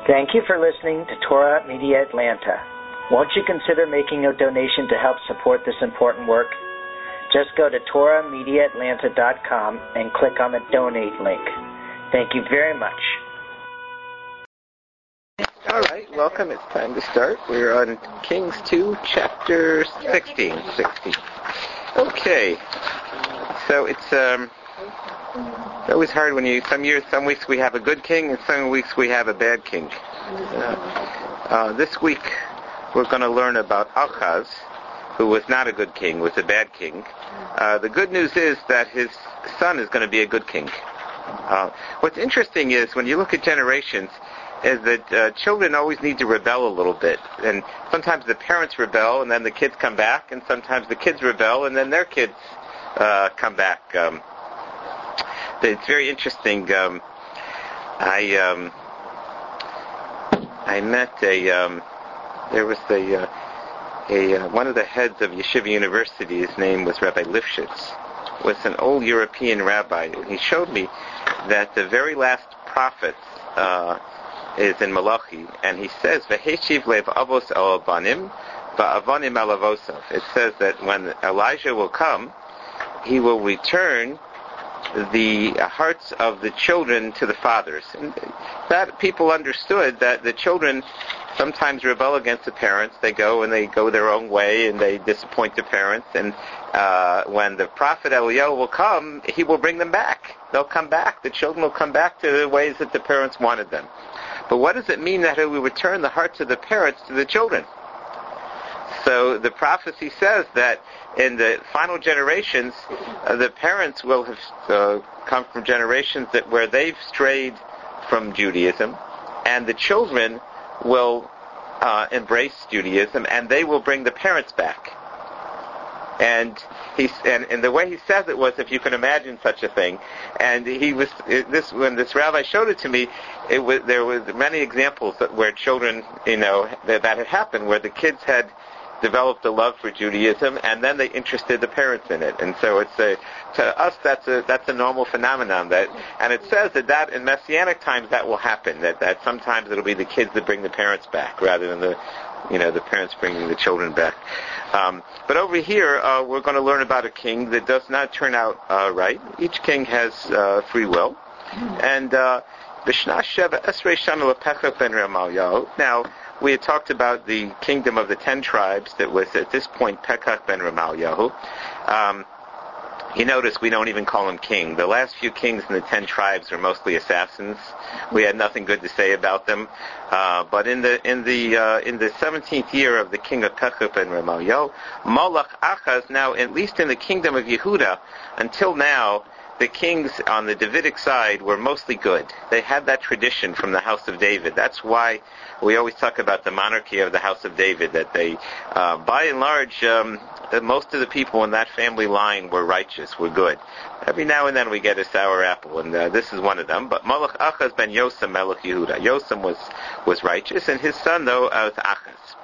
Thank you for listening to Torah Media Atlanta. Won't you consider making a donation to help support this important work? Just go to TorahMediaAtlanta.com and click on the donate link. Thank you very much. All right, welcome. It's time to start. We're on Kings 2, chapter 16. Okay, so it's always hard when some weeks we have a good king and some weeks we have a bad king. This week we're going to learn about Achaz, who was not a good king, was a bad king. The good news is that his son is going to be a good king. What's interesting is when you look at generations, is that children always need to rebel a little bit. And sometimes the parents rebel and then the kids come back, and sometimes the kids rebel and then their kids come back. It's very interesting. I met one of the heads of Yeshiva University. His name was Rabbi Lifshitz. Was an old European rabbi. He showed me that the very last prophet is in Malachi, and he says, "V'heshiv lev avos el banim, va'avanim el avosov." It says that when Elijah will come, he will return the hearts of the children to the fathers. And that people understood that the children sometimes rebel against the parents. They go their own way and they disappoint the parents. And when the prophet Eliyahu will come, he will bring them back. They'll come back. The children will come back to the ways that the parents wanted them. But what does it mean that he will return the hearts of the parents to the children? So the prophecy says that in the final generations, the parents will have come from generations where they've strayed from Judaism, and the children will embrace Judaism, and they will bring the parents back. And the way he says it was, if you can imagine such a thing. And when this rabbi showed it to me, there was many examples where children, that had happened, where the kids had developed a love for Judaism, and then they interested the parents in it. And so to us that's a normal phenomenon. And it says that in Messianic times that will happen. That sometimes it'll be the kids that bring the parents back rather than the parents bringing the children back. But over here, we're going to learn about a king that does not turn out right. Each king has free will. And B'shna Sheva Esrei Shana Lepechach ben Ramalyahu. Now, we had talked about the kingdom of the 10 tribes that was at this point Pekach ben Ramalyahu. You notice we don't even call him king. The last few kings in the 10 tribes were mostly assassins. We had nothing good to say about them. But in the 17th year of the king of Pekach ben Ramalyahu, Malach Achaz, now at least in the kingdom of Yehuda, until now, the kings on the Davidic side were mostly good. They had that tradition from the house of David. That's why we always talk about the monarchy of the house of David, that they, by and large, most of the people in that family line were righteous, were good. Every now and then we get a sour apple, and this is one of them. But Malach Achaz ben Yosem Melech Yehuda. Yosem was righteous, and his son, though, was Achaz.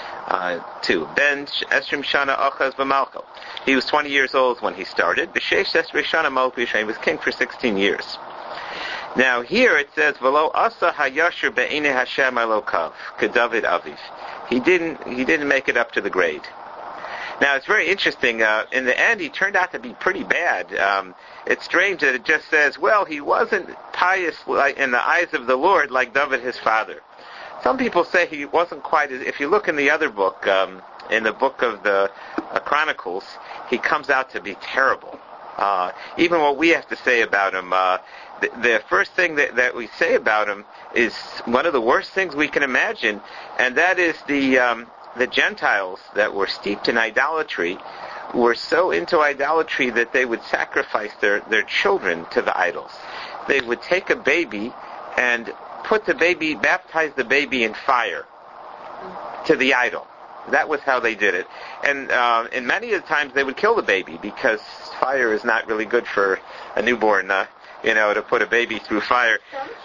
2. Ben Esrim Shana Achaz b'Malcho. He was 20 years old when he started. B'Sheish Esrei Shana Malch B'Yisrael. He was king for 16 years. Now here it says, "V'lo asa hayasher be'inei Hashem Elokav keDavid Aviv." He didn't make it up to the grade. Now it's very interesting. In the end, he turned out to be pretty bad. It's strange that it just says, well, he wasn't pious in the eyes of the Lord like David his father. Some people say he wasn't quite as... If you look in the other book, in the book of the Chronicles, he comes out to be terrible. Even what we have to say about him, the first thing that we say about him is one of the worst things we can imagine, and that is the Gentiles that were steeped in idolatry were so into idolatry that they would sacrifice their children to the idols. They would take a baby and baptize the baby in fire to the idol. That was how they did it. And many of the times they would kill the baby because fire is not really good for a newborn, to put a baby through fire.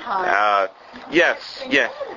Yes.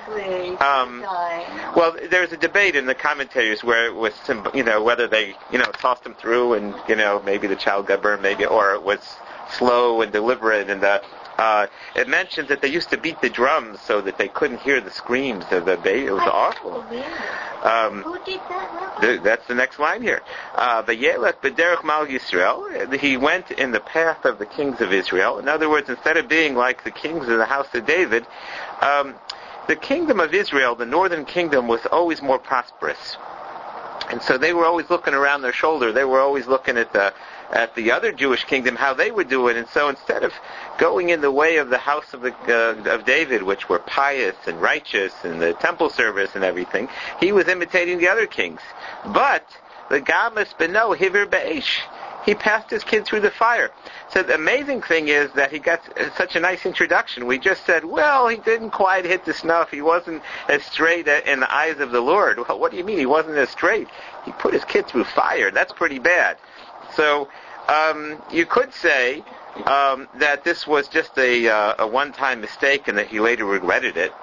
Well, there's a debate in the commentators where it was, whether they, tossed him through and, maybe the child got burned, or it was slow and deliberate. And It mentions that they used to beat the drums so that they couldn't hear the screams of the baby. It was awful. Who did that, Rabbi? That's the next line here. Vayelech b'derech mal Yisrael. He went in the path of the kings of Israel. In other words, instead of being like the kings of the house of David, the kingdom of Israel, the northern kingdom, was always more prosperous. And so they were always looking around their shoulder. They were always looking at the other Jewish kingdom, how they would do it. And so instead of going in the way of the house of David, which were pious and righteous, and the temple service and everything, he was imitating the other kings. But the Gamas Beno Hivir Be'esh, he passed his kid through the fire. So the amazing thing is that he got such a nice introduction. We just said, well, he didn't quite hit the snuff. He wasn't as straight in the eyes of the Lord. Well, what do you mean he wasn't as straight? He put his kid through fire. That's pretty bad. So you could say that this was just a one-time mistake and that he later regretted it.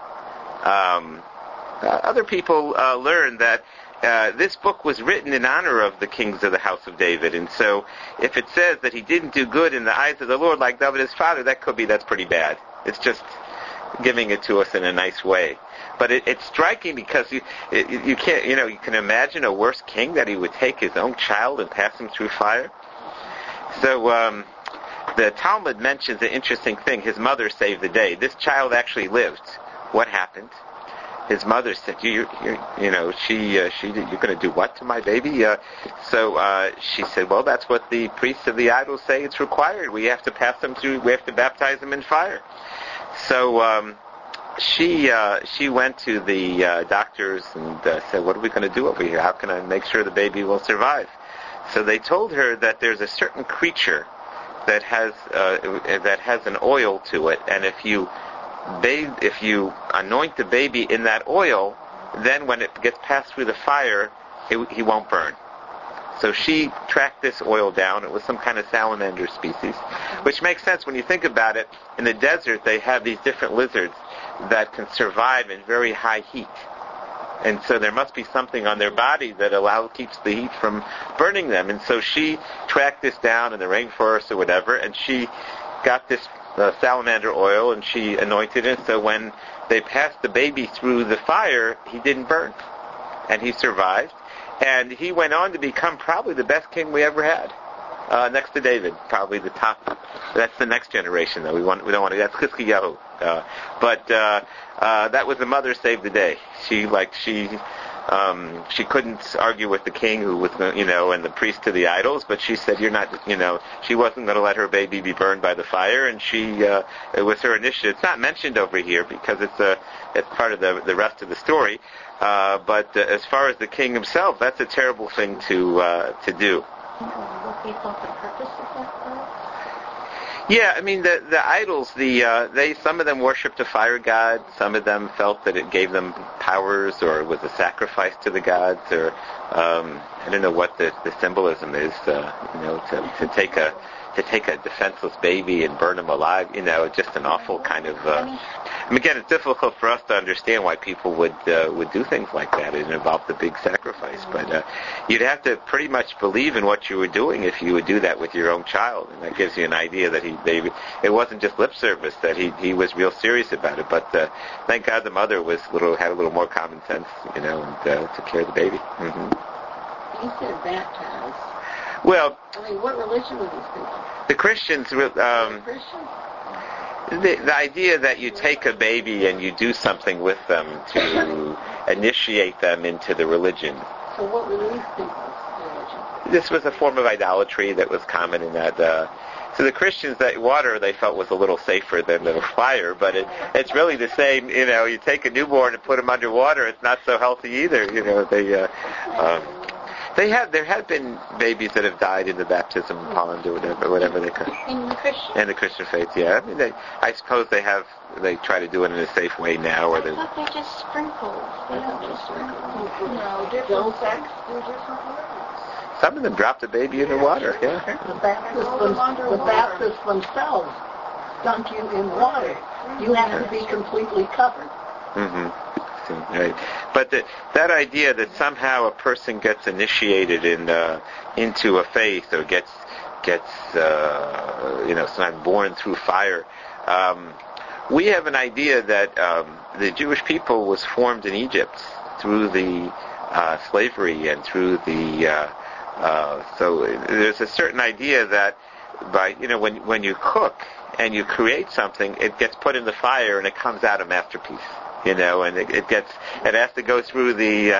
Other people learned that this book was written in honor of the kings of the house of David, and so if it says that he didn't do good in the eyes of the Lord like David his father, that's pretty bad. It's just giving it to us in a nice way. But it's striking because you can't, you can imagine a worse king, that he would take his own child and pass him through fire. So the Talmud mentions an interesting thing. His mother saved the day. This child actually lived. What happened? His mother said, you're going to do what to my baby? So she said, well, that's what the priests of the idols say it's required. We have to pass them through, we have to baptize them in fire. So she went to the doctors and said, what are we going to do over here? How can I make sure the baby will survive? So they told her that there's a certain creature that has an oil to it, and if you anoint the baby in that oil, then when it gets passed through the fire, he won't burn. So she tracked this oil down. It was some kind of salamander species, which makes sense when you think about it. In the desert, they have these different lizards that can survive in very high heat. And so there must be something on their body that keeps the heat from burning them. And so she tracked this down in the rainforest or whatever, and she got this salamander oil, and she anointed it. So when they passed the baby through the fire, he didn't burn, and he survived. And he went on to become probably the best king we ever had, next to David, probably the top. That's the next generation, though. We don't want to. That's Chizkiyahu. But that was the mother saved the day. She couldn't argue with the king who was, and the priest to the idols, but she said, she wasn't going to let her baby be burned by the fire, and it was her initiative. It's not mentioned over here because it's part of the rest of the story. But as far as the king himself, that's a terrible thing to do. What do you thought the purpose of that was? Yeah, I mean the idols. Some of them worshipped a fire god. Some of them felt that it gave them powers, or it was a sacrifice to the gods, or I don't know what the symbolism is. To take a defenseless baby and burn him alive. Just an awful kind of. Again, it's difficult for us to understand why people would do things like that. It involved a big sacrifice, but you'd have to pretty much believe in what you were doing if you would do that with your own child, and that gives you an idea that it wasn't just lip service, that he was real serious about it. But thank God the mother had a little more common sense, and took care of the baby. Mm-hmm. You said baptized. Well, what religion were these people? The Christians. Christians? The idea that you take a baby and you do something with them to initiate them into the religion. So what were these people's religion? This was a form of idolatry that was common in that. So the Christians, that water they felt was a little safer than the fire, but it's really the same. You take a newborn and put them underwater, it's not so healthy either. There have been babies that have died in the baptism pond or whatever they could. In the Christian? In the Christian faith, yeah. I suppose they try to do it in a safe way now. I thought they just sprinkled. They don't just sprinkle. No, different sects do different ways. Some of them dropped the baby in the water, yeah. The Baptists themselves dunk you in water. You have to be completely covered. Mm-hmm. Right. But that idea that somehow a person gets initiated into a faith, or gets sometimes born through fire, We have an idea that the Jewish people was formed in Egypt through the slavery and through the so there's a certain idea that by when you cook and you create something, it gets put in the fire and it comes out a masterpiece. And it has to go through the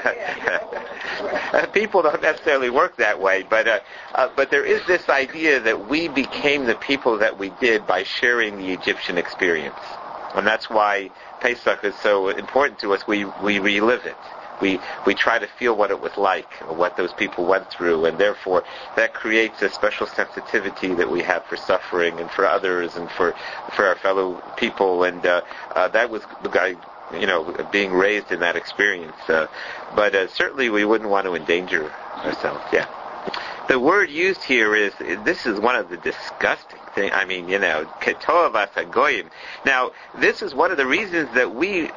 people don't necessarily work that way, but there is this idea that we became the people that we did by sharing the Egyptian experience, and that's why Pesach is so important to us. We relive it. We try to feel what it was like, or what those people went through, and therefore that creates a special sensitivity that we have for suffering and for others and for our fellow people, and that was the guy. Being raised in that experience. But certainly we wouldn't want to endanger ourselves. Yeah. The word used here this is one of the disgusting things. I mean, Ketoavas HaGoyim. Now, this is one of the reasons that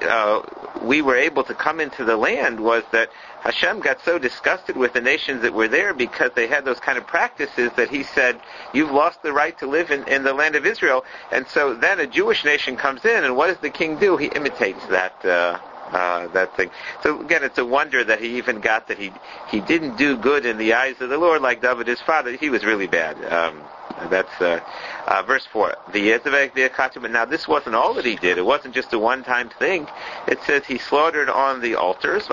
we were able to come into the land, was that Hashem got so disgusted with the nations that were there because they had those kind of practices that he said, you've lost the right to live in the land of Israel. And so then a Jewish nation comes in, and what does the king do? He imitates that thing. So again, it's a wonder that he even got that he didn't do good in the eyes of the Lord like David his father. He was really bad. That's verse 4. Now this wasn't all that he did. It wasn't just a one-time thing. It says he slaughtered on the altars,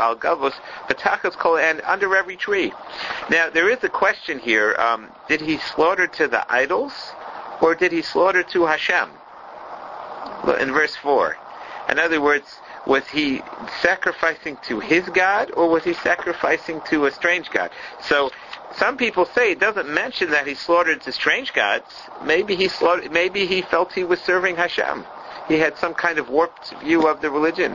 and under every tree. Now there is a question here. Did he slaughter to the idols, or did he slaughter to Hashem? In verse 4. In other words, was he sacrificing to his God, or was he sacrificing to a strange God? So some people say it doesn't mention that he slaughtered to strange gods. Maybe he felt he was serving Hashem. He had some kind of warped view of the religion.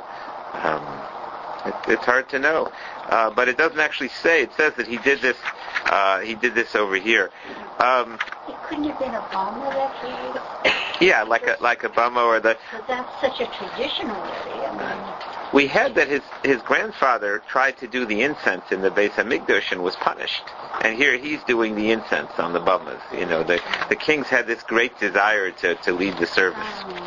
It's hard to know, but it doesn't actually say. It says that he did this. He did this over here. It couldn't have been a Bama that created. Yeah, like a Bama or the. But that's such a tradition already. I mean, we had that his grandfather tried to do the incense in the Beis Hamikdash and was punished, and here he's doing the incense on the Bamas. The kings had this great desire to lead the service.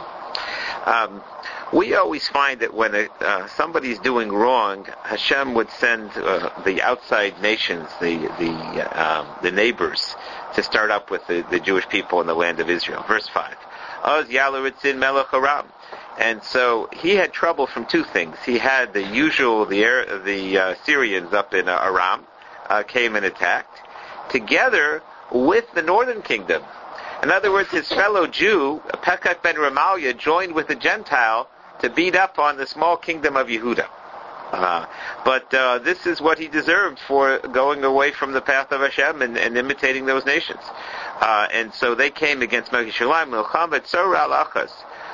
We always find that when somebody's doing wrong, Hashem would send the outside nations, the neighbors, to start up with the Jewish people in the land of Israel. Verse 5. Oz Yalaritzin Melech Aram. And so he had trouble from two things. He had the Syrians up in Aram came and attacked, together with the northern kingdom. In other words, his fellow Jew, Pekach ben Remaliah, joined with the Gentile to beat up on the small kingdom of Yehuda. But this is what he deserved for going away from the path of Hashem and imitating those nations. And so they came against Megishalayim, Milchamet Tzora Alachas.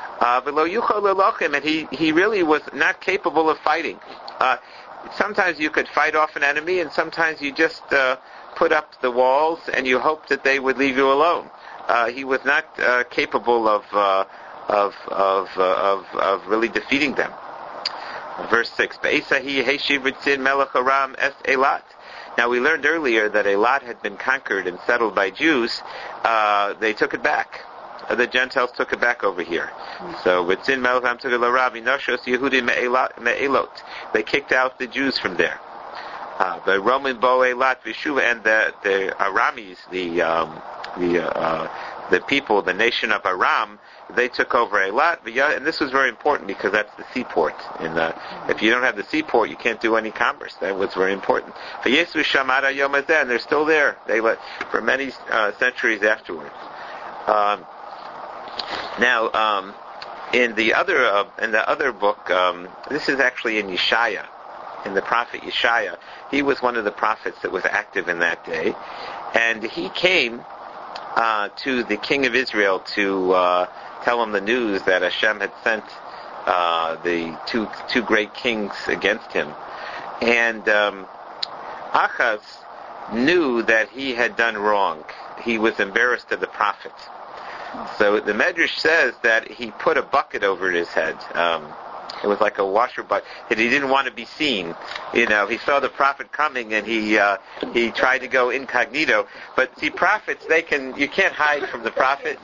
And he really was not capable of fighting. Sometimes you could fight off an enemy, and sometimes you just put up the walls and you hope that they would leave you alone. He was not capable of really defeating them. Verse 6. Now we learned earlier that Eilat had been conquered and settled by Jews. They took it back. The Gentiles took it back over here. So they kicked out the Jews from there. The Roman Bo Eilat Vishuva, and the Aramis, the people, the nation of Aram, they took over Eilat, and this was very important because that's the seaport. If you don't have the seaport, you can't do any commerce. That was very important. And they're still there. For many centuries afterwards. Now, in the other book, this is actually in Yeshaya, in the prophet Yeshaya. He was one of the prophets that was active in that day, and he came to the king of Israel to tell him the news that Hashem had sent the two great kings against him. And Achaz knew that he had done wrong. He was embarrassed of the prophet. So the Medrash says that he put a bucket over his head. It was like a washer bucket. He didn't want to be seen. He saw the prophet coming, and he tried to go incognito. But see, prophets, you can't hide from the prophet.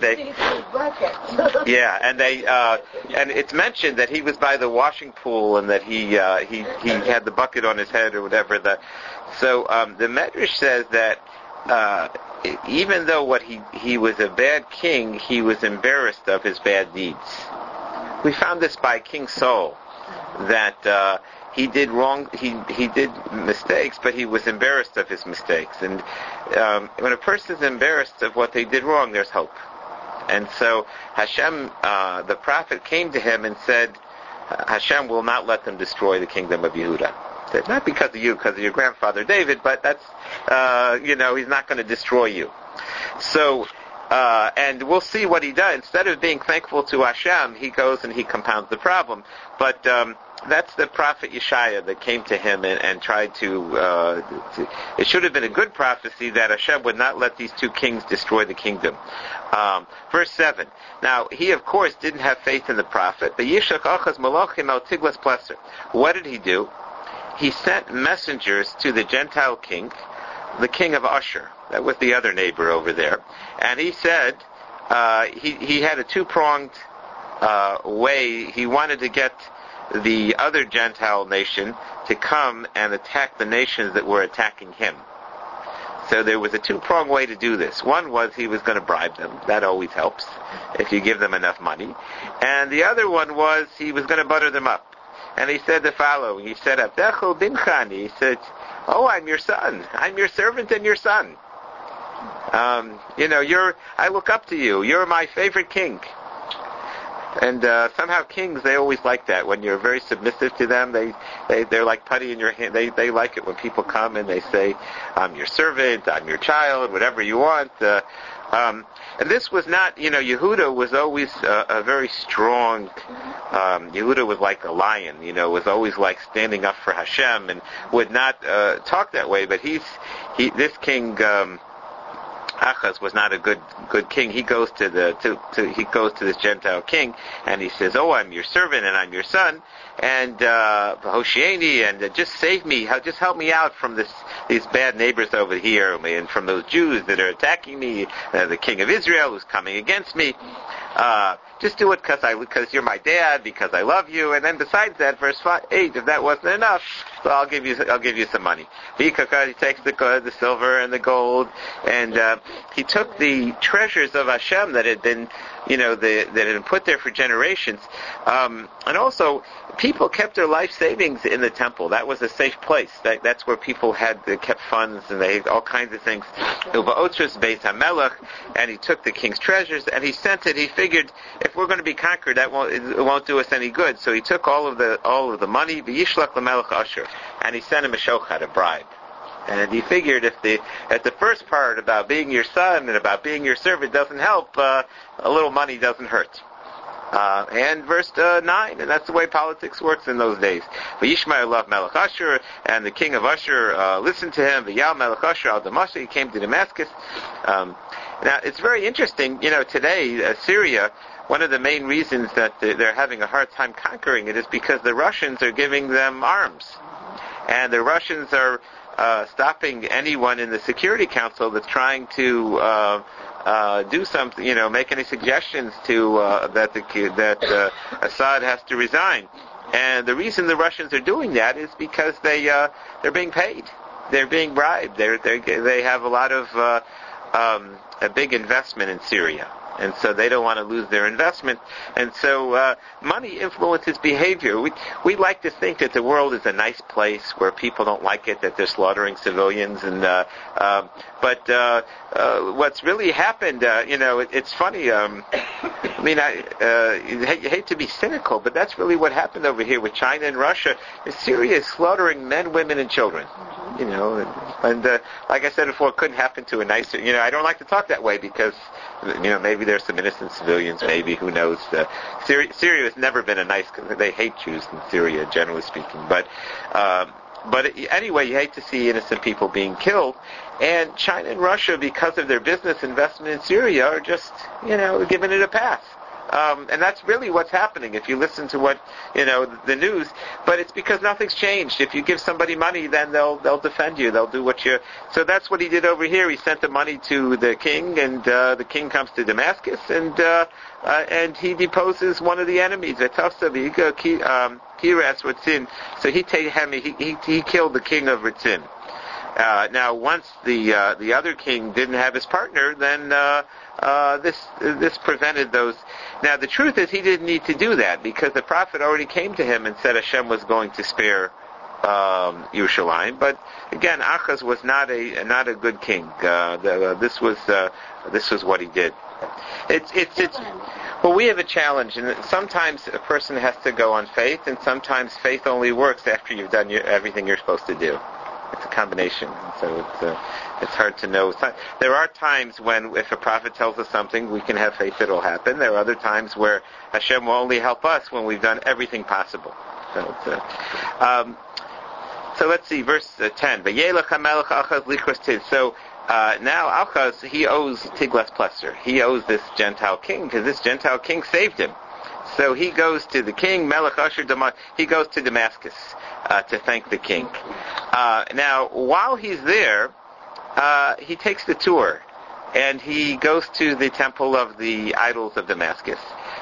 And it's mentioned that he was by the washing pool, and that he had the bucket on his head or whatever. So the Medrash says that even though he was a bad king, he was embarrassed of his bad deeds. We found this by King Saul, that he did wrong, he did mistakes, but he was embarrassed of his mistakes. And when a person is embarrassed of what they did wrong, there's hope. And so Hashem, the prophet, came to him and said, Hashem will not let them destroy the kingdom of Yehuda. Said, not because of you, because of your grandfather David, but that's, he's not going to destroy you. So, and we'll see what he does. Instead of being thankful to Hashem, he goes and he compounds the problem. But that's the prophet Yeshaya that came to him and tried to it should have been a good prophecy that Hashem would not let these two kings destroy the kingdom. Verse 7. Now, he of course didn't have faith in the prophet. What did he do? He sent messengers to the Gentile king, the king of Ashur. That was the other neighbor over there. And he said, he had a two-pronged way. He wanted to get the other Gentile nation to come and attack the nations that were attacking him. So there was a two-pronged way to do this. One was he was going to bribe them. That always helps if you give them enough money. And the other one was he was going to butter them up. And he said the following. He said, Abdechel bin Chani. He said, oh, I'm your son. I'm your servant and your son. I look up to you. You're my favorite king. And somehow kings, they always like that. When you're very submissive to them, they're like putty in your hand. They like it when people come and they say, I'm your servant, I'm your child, whatever you want. And this was not, Yehuda was always a very strong, Yehuda was like a lion, was always like standing up for Hashem and would not talk that way. But this king, Achaz was not a good king. He goes to this Gentile king and he says, "Oh, I'm your servant and I'm your son, and Hoshieni, and just save me. Just help me out from these bad neighbors over here, and from those Jews that are attacking me. The king of Israel who's coming against me. Just do it because you're my dad, because I love you." And then besides that, verse 8, if that wasn't enough, so I'll give you some money. He takes the silver and the gold, and he took the treasures of Hashem that had been, that had been put there for generations, and also people kept their life savings in the temple. That was a safe place. That's where people kept funds, and they had all kinds of things. And he took the king's treasures and he sent it. He figured, if we're going to be conquered, it won't do us any good. So he took all of the money, v'yishlach l'melech Ashur, and he sent him a shochad, a bribe. And he figured if the first part about being your son and about being your servant doesn't help, a little money doesn't hurt. And verse 9, and that's the way politics works in those days. V'yishma'el lav melech Ashur, and the king of Ashur listened to him. V'yal melech Ashur al Damascus, he came to Damascus. Now, it's very interesting, today, Syria, one of the main reasons that they're having a hard time conquering it is because the Russians are giving them arms. And the Russians are stopping anyone in the Security Council that's trying to do something, make any suggestions to that Assad has to resign. And the reason the Russians are doing that is because they're being paid, they're being bribed, they have a lot of a big investment in Syria. And so they don't want to lose their investment. And so money influences behavior. We like to think that the world is a nice place where people don't like it, that they're slaughtering civilians. But what's really happened, it's funny. You hate to be cynical, but that's really what happened over here with China and Russia. Syria is slaughtering men, women, and children. And like I said before, it couldn't happen to a nicer. I don't like to talk that way because, maybe there's some innocent civilians. Maybe, who knows? Syria has never been a nice. They hate Jews in Syria, generally speaking. But anyway, you hate to see innocent people being killed. And China and Russia, because of their business investment in Syria, are just, giving it a pass. And that's really what's happening if you listen to what, the news. But it's because nothing's changed. If you give somebody money, then they'll defend you. They'll do what you... So that's what he did over here. He sent the money to the king, and the king comes to Damascus, and he deposes one of the enemies. So he killed the king of Ritzin. Now, once the other king didn't have his partner, then this prevented those. Now, the truth is, he didn't need to do that because the prophet already came to him and said Hashem was going to spare Yerushalayim. But again, Achaz was not a good king. This was what he did. Well, we have a challenge, and sometimes a person has to go on faith, and sometimes faith only works after you've done everything you're supposed to do. It's a combination, so it's hard to know. There are times when, if a prophet tells us something, we can have faith that it'll happen. There are other times where Hashem will only help us when we've done everything possible. So let's see, verse 10. So now Achaz, he owes Tiglath-Pileser. He owes this Gentile king, because this Gentile king saved him. So he goes to the king, Melech Asher Damascus. He goes to Damascus to thank the king. Now, while he's there, he takes the tour, and he goes to the temple of the idols of Damascus.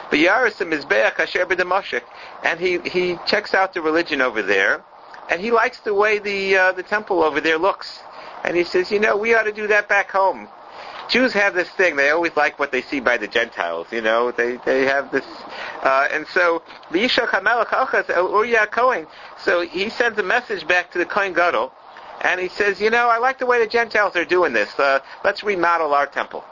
And he checks out the religion over there, and he likes the way the temple over there looks. And he says, we ought to do that back home. Jews have this thing, they always like what they see by the Gentiles, they have this, and so, so he sends a message back to the Kohen Gadol, and he says, I like the way the Gentiles are doing this, let's remodel our temple.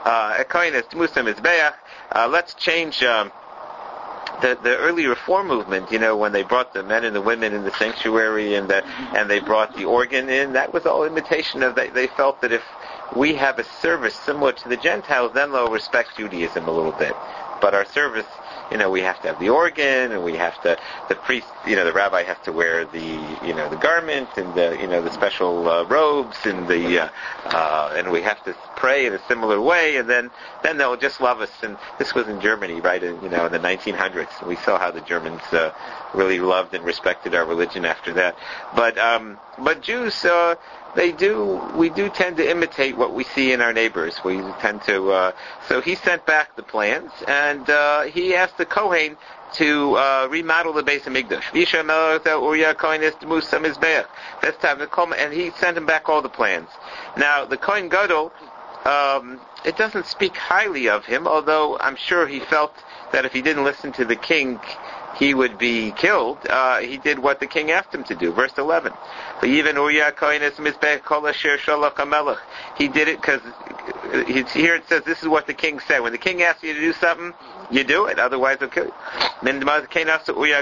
Let's change, the early reform movement, when they brought the men and the women in the sanctuary and they brought the organ in, that was all imitation of, they felt that if we have a service similar to the Gentiles, then they'll respect Judaism a little bit. But our service, we have to have the organ, and we have to, the priest, the rabbi has to wear the garment and the special robes and and we have to pray in a similar way, and then they'll just love us. And this was in Germany, right? In the 1900s. We saw how the Germans really loved and respected our religion after that. But Jews, we do tend to imitate what we see in our neighbors. We tend to, so he sent back the plans, and he asked the Kohen to remodel the Beis Hamikdash. And he sent him back all the plans. Now, the Kohen Gadol, it doesn't speak highly of him, although I'm sure he felt that if he didn't listen to the king, he would be killed. He did what the king asked him to do. Verse 11. He did it because here it says this is what the king said. When the king asks you to do something, you do it. Otherwise, he'll kill you.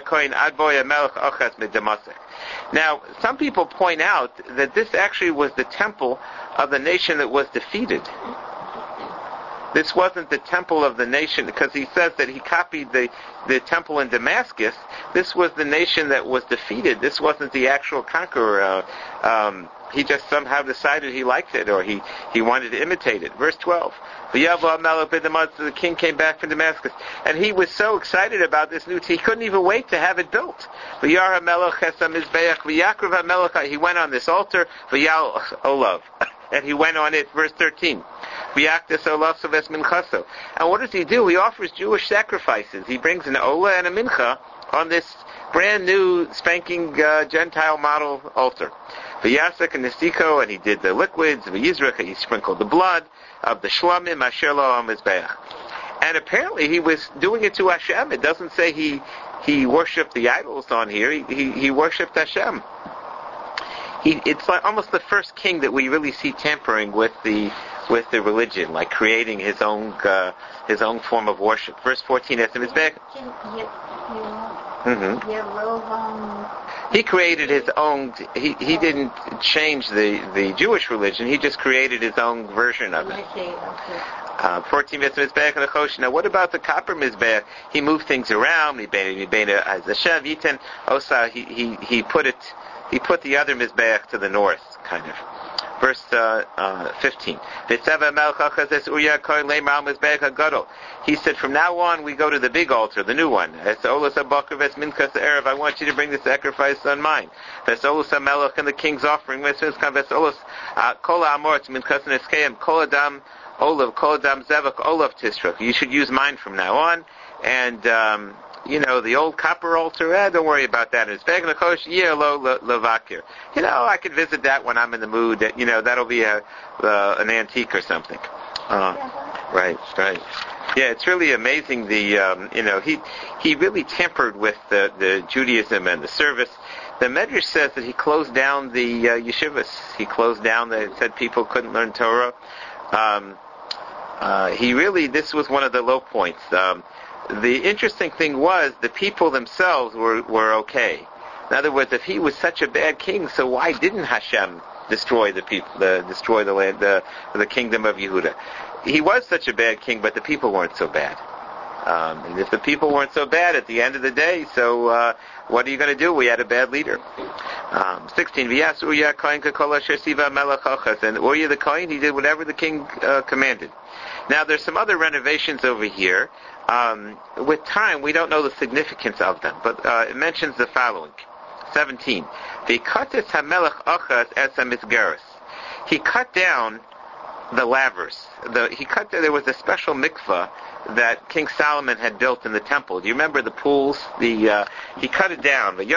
Now, some people point out that this actually was the temple of the nation that was defeated. This wasn't the temple of the nation, because he says that he copied the temple in Damascus. This was the nation that was defeated. This wasn't the actual conqueror. He just somehow decided he liked it, or he wanted to imitate it. Verse 12. The king came back from Damascus, and he was so excited about this new he couldn't even wait to have it built. He went on this altar, and he went on it, verse 13. And what does he do? He offers Jewish sacrifices. He brings an olah and a mincha on this brand new spanking Gentile model altar. V'yasak and Nisiko, and he did the liquids. V'yizrach, he sprinkled the blood of the shlamim asher lo al mizbeach. And apparently he was doing it to Hashem. It doesn't say he worshipped the idols on here. He worshipped Hashem. It's like almost the first king that we really see tampering with the religion, like creating his own form of worship. Verse 14, he created his own. He didn't change the Jewish religion. He just created his own version of it. 14 mizbeach and a Now, what about the copper mizbeach? He moved things around. He put the other mizbeach to the north, kind of. Verse 15. He said, from now on we go to the big altar, the new one. I want you to bring the sacrifice on mine. And the king's offering. You should use mine from now on. And the old copper altar, don't worry about that. I could visit that when I'm in the mood. That'll be an antique or something. Right. Yeah, it's really amazing. He really tampered with the Judaism and the service. The Medrash says that he closed down the yeshivas. He closed down. Said people couldn't learn Torah. This was one of the low points. The interesting thing was the people themselves were okay. In other words, if he was such a bad king, so why didn't Hashem destroy the people, destroy the land, the kingdom of Yehuda? He was such a bad king, but the people weren't so bad. And if the people weren't so bad at the end of the day, so what are you going to do? We had a bad leader. 16. And Uriah the Kohen, he did whatever the king commanded. Now there's some other renovations over here. With time, we don't know the significance of them, but it mentions the following. 17. He cut down the lavers. There was a special mikvah that King Solomon had built in the temple. Do you remember the pools? He cut it down. They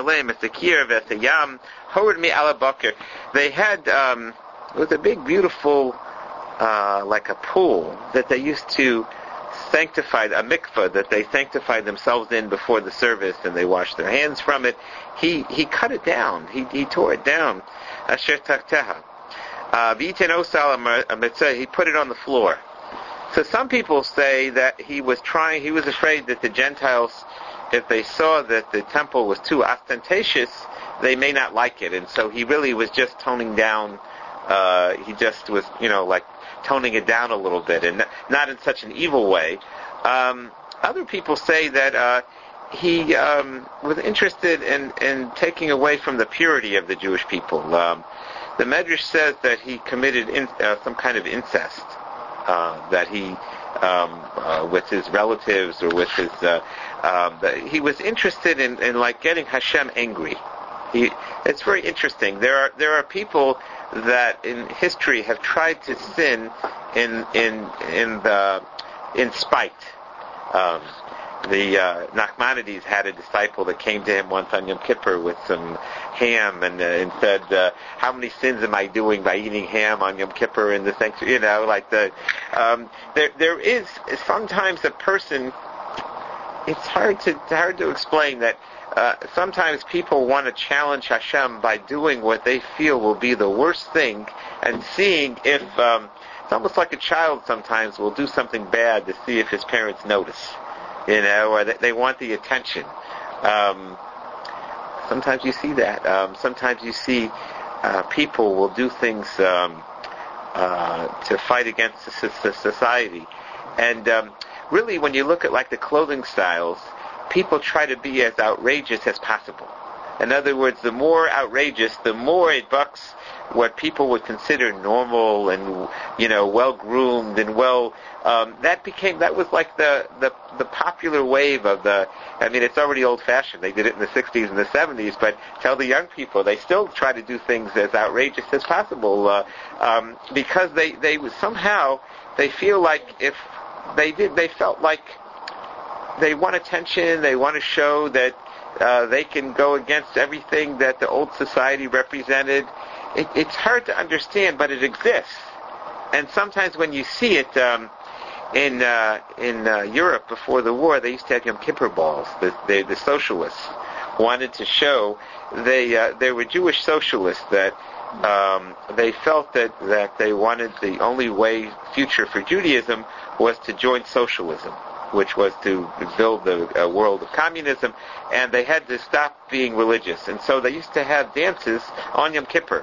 had, it was a big, beautiful, like a pool that they used to sanctify, a mikvah that they sanctified themselves in before the service, and they washed their hands from it. He cut it down. He tore it down. Asher takteha. He put it on the floor. So some people say that he was afraid that the Gentiles, if they saw that the temple was too ostentatious, they may not like it. And so he really was just toning down, he just was, toning it down a little bit, and not in such an evil way. Other people say that he was interested in taking away from the purity of the Jewish people. The Medrash says that he committed some kind of incest, that he, with his relatives or with his, he was interested in getting Hashem angry. It's very interesting. There are people that in history have tried to sin in spite. The Nachmanides had a disciple that came to him once on Yom Kippur with some ham and said, "How many sins am I doing by eating ham on Yom Kippur in the sanctuary?" There is sometimes a person. It's hard to explain that. Sometimes people want to challenge Hashem by doing what they feel will be the worst thing, and seeing if it's almost like a child sometimes will do something bad to see if his parents notice. Or they want the attention. Sometimes you see that. Sometimes you see people will do things to fight against society. And really, when you look at the clothing styles, people try to be as outrageous as possible. In other words, the more outrageous, the more it bucks what people would consider normal and well groomed and well. That was like the popular wave of the. I mean, it's already old fashioned. They did it in the 60s and the 70s, but tell the young people they still try to do things as outrageous as possible because they somehow they feel like if they felt like they want attention. They want to show that they can go against everything that the old society represented. It's hard to understand, but it exists. And sometimes when you see it in Europe before the war, they used to have Yom Kippur balls. The socialists wanted to show they were Jewish socialists that they felt that they wanted the only way future for Judaism was to join socialism, which was to build a world of communism, and they had to stop being religious. And so they used to have dances on Yom Kippur.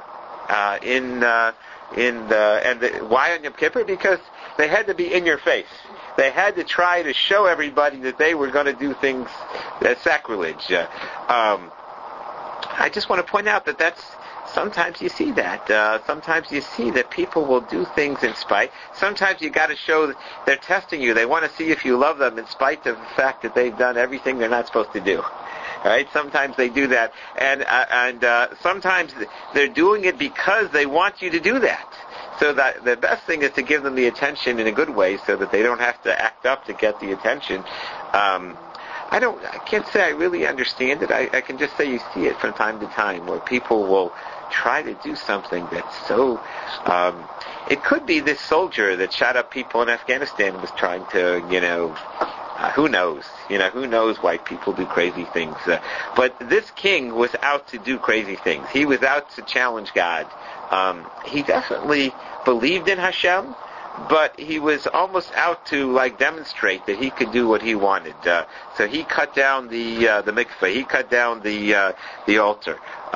Why on Yom Kippur? Because they had to be in your face. They had to try to show everybody that they were going to do things as sacrilege. I just want to point out that that's sometimes you see that. Sometimes you see that people will do things in spite. Sometimes you got to show that they're testing you. They want to see if you love them in spite of the fact that they've done everything they're not supposed to do. Right? Sometimes they do that, and sometimes they're doing it because they want you to do that. So that the best thing is to give them the attention in a good way, so that they don't have to act up to get the attention. I can't say I really understand it. I can just say you see it from time to time, where people will try to do something that's so. It could be this soldier that shot up people in Afghanistan was trying to, who knows? Who knows why people do crazy things? But this king was out to do crazy things. He was out to challenge God. He definitely believed in Hashem, but he was almost out to demonstrate that he could do what he wanted. So he cut down the mikveh. He cut down the altar.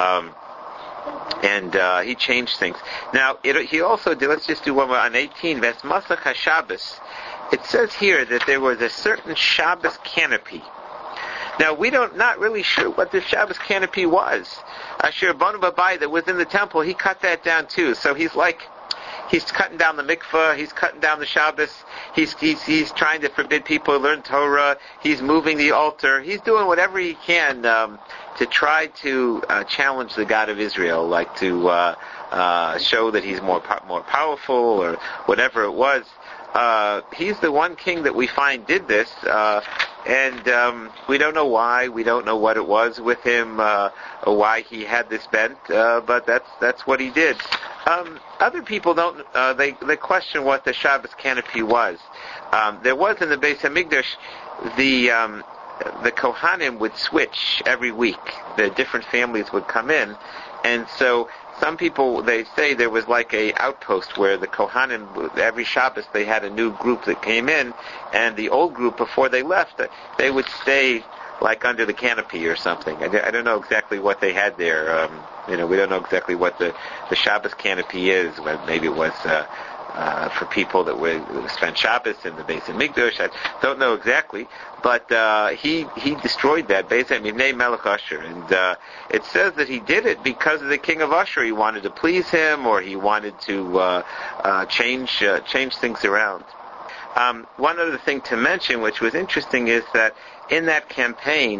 And he changed things. He also did. Let's just do one more on 18. Vesmasach HaShabbos. It says here that there was a certain Shabbos canopy. Now we not really sure what the Shabbos canopy was. Asher Banu Babai that was in the temple, he cut that down too. So he's cutting down the mikveh, he's cutting down the Shabbos, he's trying to forbid people to learn Torah, he's moving the altar, he's doing whatever he can to try to challenge the God of Israel, to show that he's more powerful or whatever it was. He's the one king that we find did this, and we don't know why. We don't know what it was with him, or why he had this bent, but that's what he did. Other people don't. They question what the Shabbos canopy was. There was in the Beis Hamikdash the Kohanim would switch every week. The different families would come in, and so some people, they say there was a outpost where the Kohanim, every Shabbos they had a new group that came in, and the old group, before they left, they would stay under the canopy or something. I don't know exactly what they had there. We don't know exactly what the Shabbos canopy is. Maybe it was for people that would spend Shabbos in the Beis Hamikdash. I don't know exactly, but he destroyed that Beis Hamikdash Melech Asher, and it says that he did it because of the king of Ashur. He wanted to please him, or he wanted to change things around. One other thing to mention, which was interesting, is that in that campaign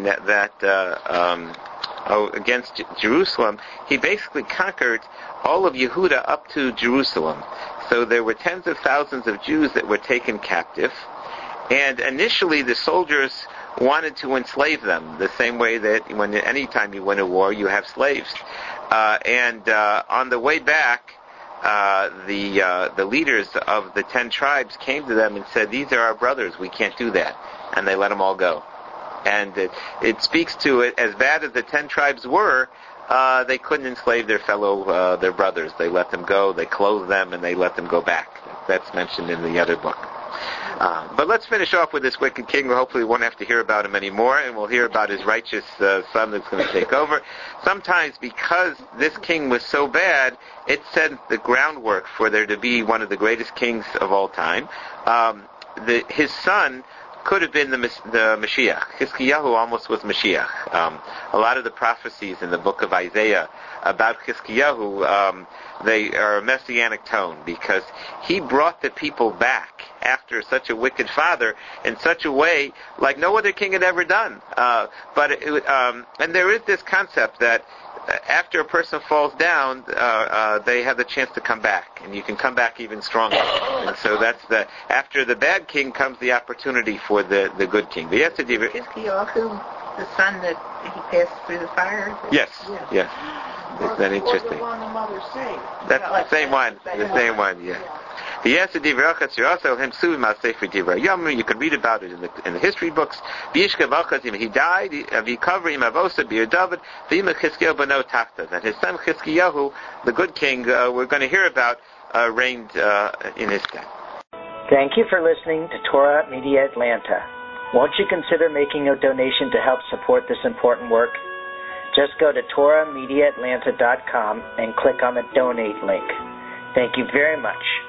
against Jerusalem, he basically conquered all of Yehuda up to Jerusalem. So there were tens of thousands of Jews that were taken captive, and initially the soldiers wanted to enslave them, the same way that anytime you win a war, you have slaves. And on the way back, the leaders of the 10 tribes came to them and said, "These are our brothers, we can't do that," and they let them all go. And it speaks to it, as bad as the 10 tribes were, they couldn't enslave their brothers. They let them go, they clothed them, and they let them go back. That's mentioned in the other book. But let's finish off with this wicked king. Hopefully we won't have to hear about him anymore, and we'll hear about his righteous son that's going to take over. Sometimes because this king was so bad, it set the groundwork for there to be one of the greatest kings of all time. His son could have been the Mashiach. Chizkiyahu almost was Mashiach. A lot of the prophecies in the book of Isaiah about Chizkiyahu, they are a messianic tone, because he brought the people back after such a wicked father in such a way like no other king had ever done. And there is this concept that after a person falls down, they have the chance to come back, and you can come back even stronger. And so after the bad king comes the opportunity for the good king. The Yetzirah. Is Chizkiyahu the son that he passed through the fire? Yes. Yes. Isn't that interesting? Or the one the mother saved. That's the same one. The same one. Yeah. You can read about it in the history books. He died, and his son Chizkiyahu, the good king, we're going to hear about, reigned in his stead. Thank you for listening to Torah Media Atlanta. Won't you consider making a donation to help support this important work? Just go to TorahMediaAtlanta.com and click on the donate link. Thank you very much.